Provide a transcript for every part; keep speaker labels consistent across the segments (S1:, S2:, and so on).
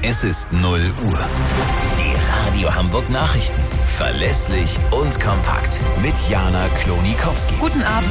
S1: Es ist 0 Uhr. Die Radio Hamburg Nachrichten. Verlässlich und kompakt. Mit Jana Klonikowski.
S2: Guten Abend.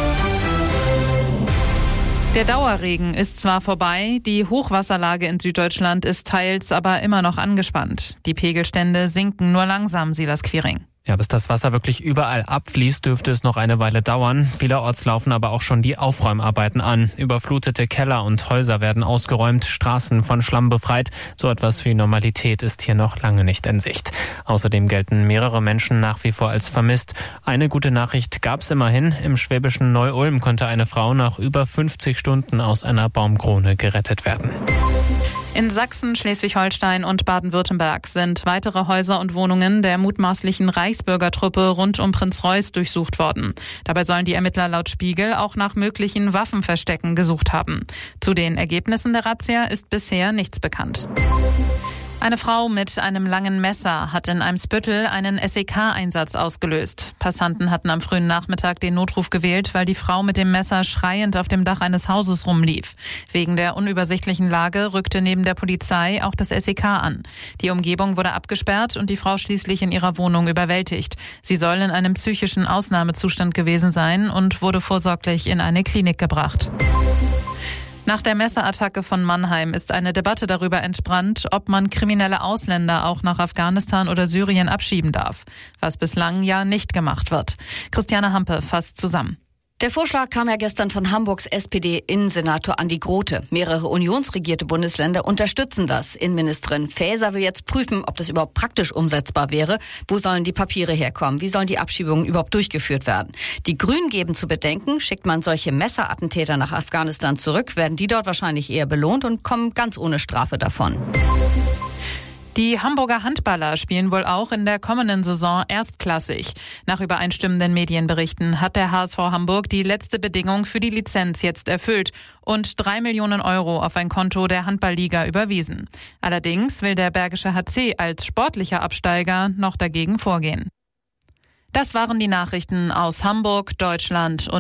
S2: Der Dauerregen ist zwar vorbei, die Hochwasserlage in Süddeutschland ist teils aber immer noch angespannt. Die Pegelstände sinken nur langsam, Silas Quiring.
S3: Ja, bis das Wasser wirklich überall abfließt, dürfte es noch eine Weile dauern. Vielerorts laufen aber auch schon die Aufräumarbeiten an. Überflutete Keller und Häuser werden ausgeräumt, Straßen von Schlamm befreit. So etwas wie Normalität ist hier noch lange nicht in Sicht. Außerdem gelten mehrere Menschen nach wie vor als vermisst. Eine gute Nachricht gab es immerhin. Im schwäbischen Neu-Ulm konnte eine Frau nach über 50 Stunden aus einer Baumkrone gerettet werden.
S2: In Sachsen, Schleswig-Holstein und Baden-Württemberg sind weitere Häuser und Wohnungen der mutmaßlichen Reichsbürgertruppe rund um Prinz-Reuß durchsucht worden. Dabei sollen die Ermittler laut Spiegel auch nach möglichen Waffenverstecken gesucht haben. Zu den Ergebnissen der Razzia ist bisher nichts bekannt. Eine Frau mit einem langen Messer hat in Eimsbüttel einen SEK-Einsatz ausgelöst. Passanten hatten am frühen Nachmittag den Notruf gewählt, weil die Frau mit dem Messer schreiend auf dem Dach eines Hauses rumlief. Wegen der unübersichtlichen Lage rückte neben der Polizei auch das SEK an. Die Umgebung wurde abgesperrt und die Frau schließlich in ihrer Wohnung überwältigt. Sie soll in einem psychischen Ausnahmezustand gewesen sein und wurde vorsorglich in eine Klinik gebracht. Nach der Messerattacke von Mannheim ist eine Debatte darüber entbrannt, ob man kriminelle Ausländer auch nach Afghanistan oder Syrien abschieben darf, was bislang ja nicht gemacht wird. Christiane Hampe fasst zusammen.
S4: Der Vorschlag kam ja gestern von Hamburgs SPD-Innensenator Andi Grote. Mehrere unionsregierte Bundesländer unterstützen das. Innenministerin Faeser will jetzt prüfen, ob das überhaupt praktisch umsetzbar wäre. Wo sollen die Papiere herkommen? Wie sollen die Abschiebungen überhaupt durchgeführt werden? Die Grünen geben zu bedenken, schickt man solche Messerattentäter nach Afghanistan zurück, werden die dort wahrscheinlich eher belohnt und kommen ganz ohne Strafe davon.
S2: Die Hamburger Handballer spielen wohl auch in der kommenden Saison erstklassig. Nach übereinstimmenden Medienberichten hat der HSV Hamburg die letzte Bedingung für die Lizenz jetzt erfüllt und 3 Millionen Euro auf ein Konto der Handballliga überwiesen. Allerdings will der Bergische HC als sportlicher Absteiger noch dagegen vorgehen. Das waren die Nachrichten aus Hamburg, Deutschland und